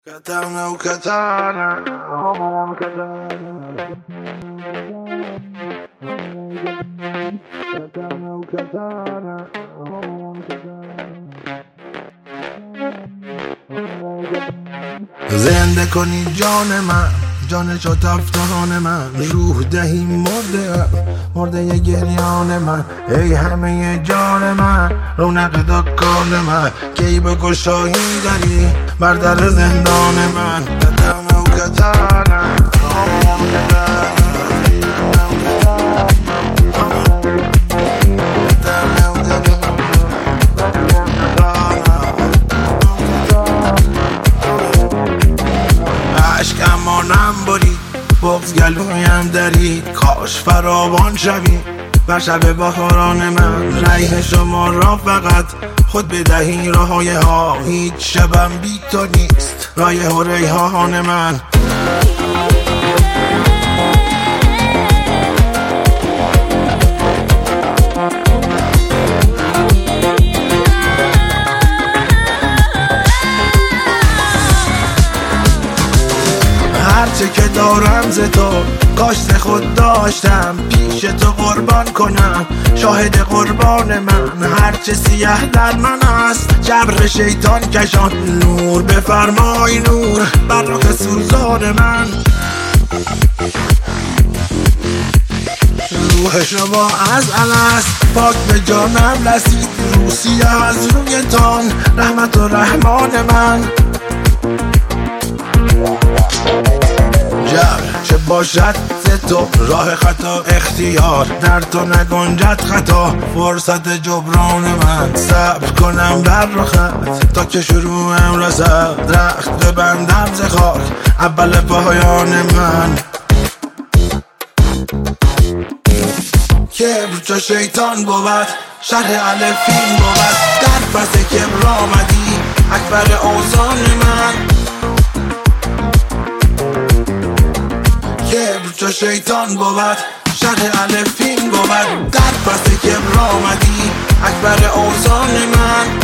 Katana o katana, oh katana. Katana o katana, oh katana. زنده کنی جان من، جان شد افتان من، روح دهی مرده گریان من. ای همه جان من، رونق دکان من، کی به گشایی داری بر در زندان من. قدم و کتانه امانم برید بغز گلویم درید، کاش فراوان شوی بر شب بهاران من. ریح شما را فقط خود بدهی راهای ها، هیچ شبم بی تو نیست رایح و ریحان من. هرچه که دارم ز تو کاش خود داشتم، پیش تو قربان کنم شاهد قربان من. هرچه سیه در من است جبر شیطان کشان، نور بفرمای نور بر رخ سوزان من. روح شما از الست پاک به جانم رسید، روسیه از رویتان رحمت و رحمان من. چه باشد ز تو راه خطا اختیار، در تو نگنجد خطا فرصت جبران من. صبر کنم بر رخت تا که شروعم رسد، رخت ببندم ز خاک اول پایان من. کبر چو شیطان بود شرح الفین بود، در پس کبر آمدی اکبر اوزان من. کبر چو شیطان بود شرح الفین بود، در پس کبر آمدی اکبر اوزان من.